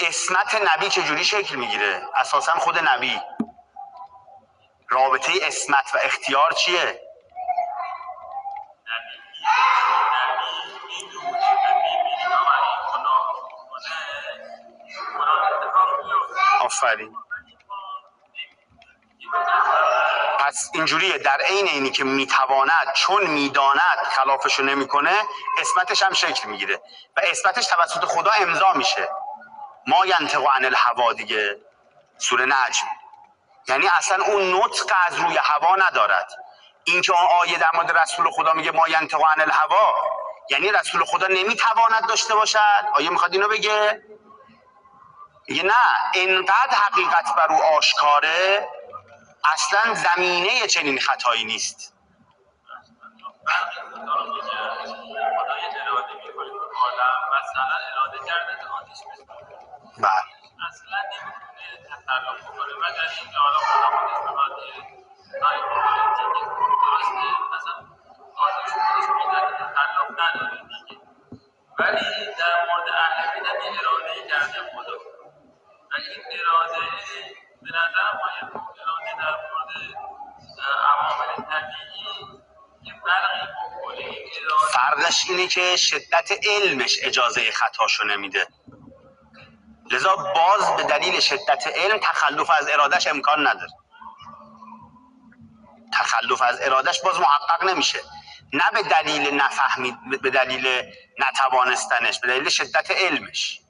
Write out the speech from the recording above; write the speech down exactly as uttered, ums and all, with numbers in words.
اسمت نبی چجوری شکل میگیره؟ اساسا خود نبی. رابطه اسمت و اختیار چیه؟ آفرین. پس اینجوریه در عین اینی که میتواند چون میداند خلافشو نمیکنه، اسمتش هم شکل میگیره و اسمتش توسط خدا امضا میشه. ما ینطق عن الهوا دیگه، سوره نجم. یعنی اصلا اون نطق از روی هوا ندارد. این که اون آیه در مورد رسول خدا میگه ما ینطق عن الهوا، یعنی رسول خدا نمیتواند داشته باشد. آیه میخواد اینو بگه؟ میگه نه، انقدر حقیقت بر او آشکاره اصلا زمینه چنین خطایی نیست. بله. اصلا نمیتونه تطرف بکنه مگر اینکه حالا خدا خودش به واسطه پالیتیک درسته، مثلا آتش خودش میدن تطرف نداره دیگه، ولی در مورد اهل بدعت یه اراده کرده خدا و این اراده به نظر ما یه اراده در مورد عوامل طبیعی یه فرقی بکنه. این اراده فرقش اینه که شدت علمش اجازه خطاشو نمیده، لذا باز به دلیل شدت علم تخلف از ارادش امکان نداره. تخلف از ارادش باز محقق نمیشه، نه به دلیل نفهمید، به دلیل نتوانستنش، به دلیل شدت علمش.